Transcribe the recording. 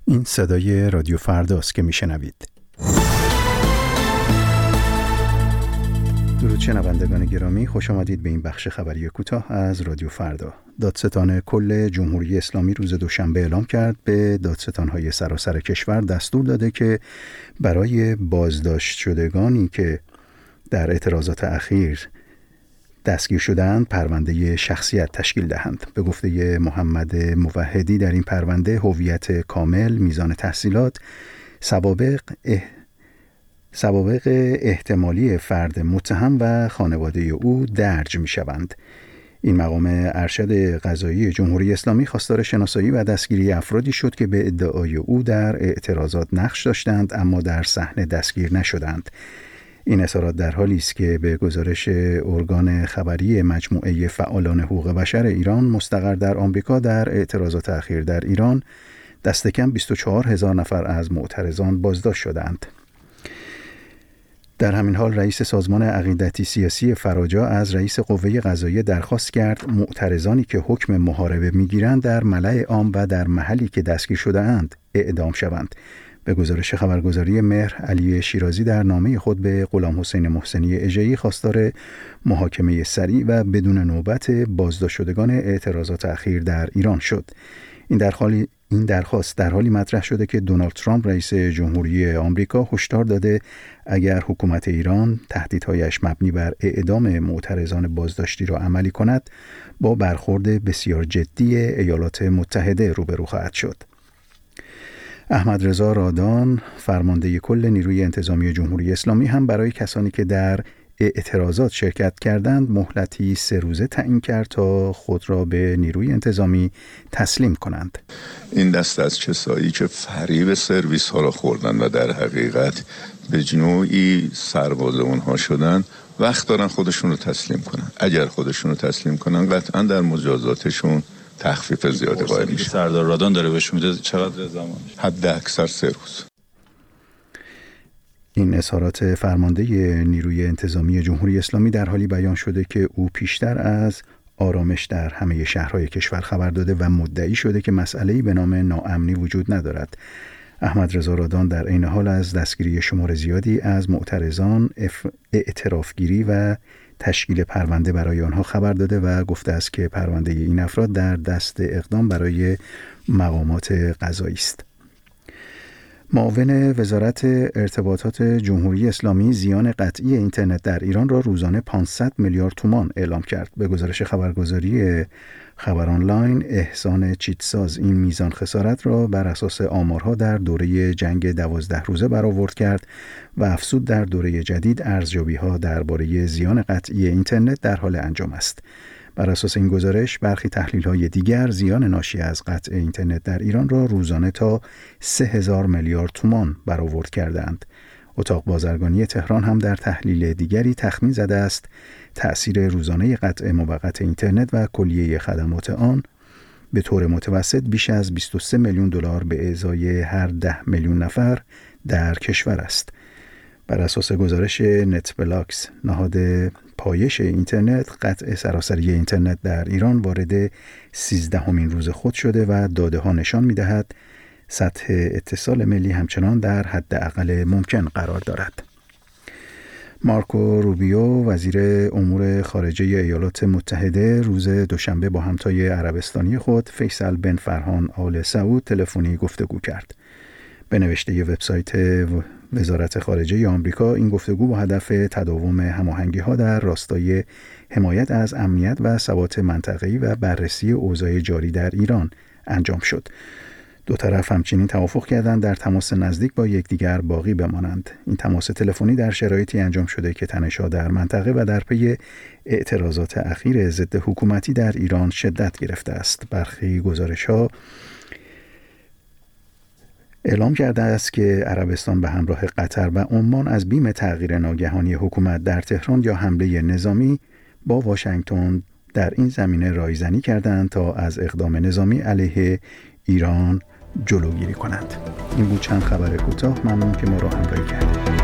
این صدای رادیو فرداست که میشنوید. درود شنوندگان گرامی، خوش آمدید به این بخش خبری کوتاه از رادیو فردا. دادستان کل جمهوری اسلامی روز دوشنبه اعلام کرد به دادستان‌های سراسر کشور دستور داده که برای بازداشت شدگانی که در اعتراضات اخیر دستگیر شدند پرونده شخصیت تشکیل دهند. به گفته محمد موحدی در این پرونده هویت کامل، میزان تحصیلات، سوابق احتمالی فرد متهم و خانواده او درج می شوند. این مقام ارشد قضایی جمهوری اسلامی خواستار شناسایی و دستگیری افرادی شد که به ادعای او در اعتراضات نقش داشتند اما در صحنه دستگیر نشدند. این اظهارات در حالی است که به گزارش ارگان خبری مجموعه فعالان حقوق بشر ایران مستقر در آمریکا، در اعتراضات اخیر در ایران دست کم 24,000 نفر از معترضان بازداشت شدند. در همین حال رئیس سازمان عقیدتی سیاسی فراجا از رئیس قوه قضاییه درخواست کرد معترضانی که حکم محاربه میگیرند در ملأ عام و در محلی که دستگیر شده اند اعدام شوند. به گزارش خبرگزاری مهر، علی شیرازی در نامه خود به غلام حسین محسنی اژه‌ای خواستار محاکمه سریع و بدون نوبت بازداشت شدگان اعتراضات اخیر در ایران شد. این درخواست در حالی مطرح شده که دونالد ترامپ رئیس جمهوری آمریکا هشدار داده اگر حکومت ایران تهدیدهایش مبنی بر اعدام معترضان بازداشتی را عملی کند با برخورد بسیار جدی ایالات متحده روبرو خواهد شد. احمد رضا رادان، فرمانده کل نیروی انتظامی جمهوری اسلامی، هم برای کسانی که در اعتراضات شرکت کردند مهلتی 3 روزه تعیین کرد تا خود را به نیروی انتظامی تسلیم کنند. این دست از کسایی که فریب سرویس ها را خوردن و در حقیقت به نوعی سرباز اونها شدن وقت دارن خودشون رو تسلیم کنن. اگر خودشون رو تسلیم کنن قطعا در مجازاتشون تخفیف زیاده قائل میشه. سردار رادان داره بهش میده چقدر زمان؟ حد اکثر 3 روز. این اظهارات فرمانده نیروی انتظامی جمهوری اسلامی در حالی بیان شده که او پیشتر از آرامش در همه شهرهای کشور خبر داده و مدعی شده که مسئله‌ای به نام ناامنی وجود ندارد. احمد رضا رادان در عین حال از دستگیری شمار زیادی از معترضان، اعترافگیری و تشکیل پرونده برای آنها خبر داده و گفته است که پرونده این افراد در دست اقدام برای مقامات قضایی است. معاون وزارت ارتباطات جمهوری اسلامی زیان قطعی اینترنت در ایران را روزانه 500 میلیارد تومان اعلام کرد. به گزارش خبرگزاری خبر آنلاین، احسان چیتساز این میزان خسارت را بر اساس آمارها در دوره جنگ 12 روزه برآورد کرد و افزود در دوره جدید ارزیابی‌ها درباره زیان قطعی اینترنت در حال انجام است. بر اساس این گزارش برخی تحلیل‌های دیگر زیان ناشی از قطع اینترنت در ایران را روزانه تا 3000 میلیارد تومان برآورد کردند. اتاق بازرگانی تهران هم در تحلیل دیگری تخمین زده است تأثیر روزانه قطع موقت اینترنت و کلیه خدمات آن به طور متوسط بیش از 23 میلیون دلار به ازای هر 10 میلیون نفر در کشور است. بر اساس گزارش نتبلاکس، نهاد پایش اینترنت، قطع سراسری اینترنت در ایران وارد 13مین روز خود شده و داده ها نشان می دهد سطح اتصال ملی همچنان در حد اقل ممکن قرار دارد. مارکو روبیو، وزیر امور خارجه ایالات متحده، روز دوشنبه با همتای عربستانی خود فیصل بن فرهان آل سعود تلفنی گفتگو کرد. به نوشته وبسایت وزارت خارجه آمریکا، این گفتگو با هدف تداوم هماهنگی‌ها در راستای حمایت از امنیت و ثبات منطقه‌ای و بررسی اوضاع جاری در ایران انجام شد. دو طرف همچنین توافق کردند در تماس نزدیک با یکدیگر باقی بمانند. این تماس تلفنی در شرایطی انجام شده که تنش‌ها در منطقه و در پی اعتراضات اخیر ضد حکومتی در ایران شدت گرفته است. برخی گزارش‌ها اعلام کرده است که عربستان به همراه قطر و عمان از بیم تغییر ناگهانی حکومت در تهران یا حمله نظامی با واشنگتن در این زمینه رایزنی کردند تا از اقدام نظامی علیه ایران جلوگیری کنند. این بود چند خبر کوتاه. ممنون که ما را همراهی کردید.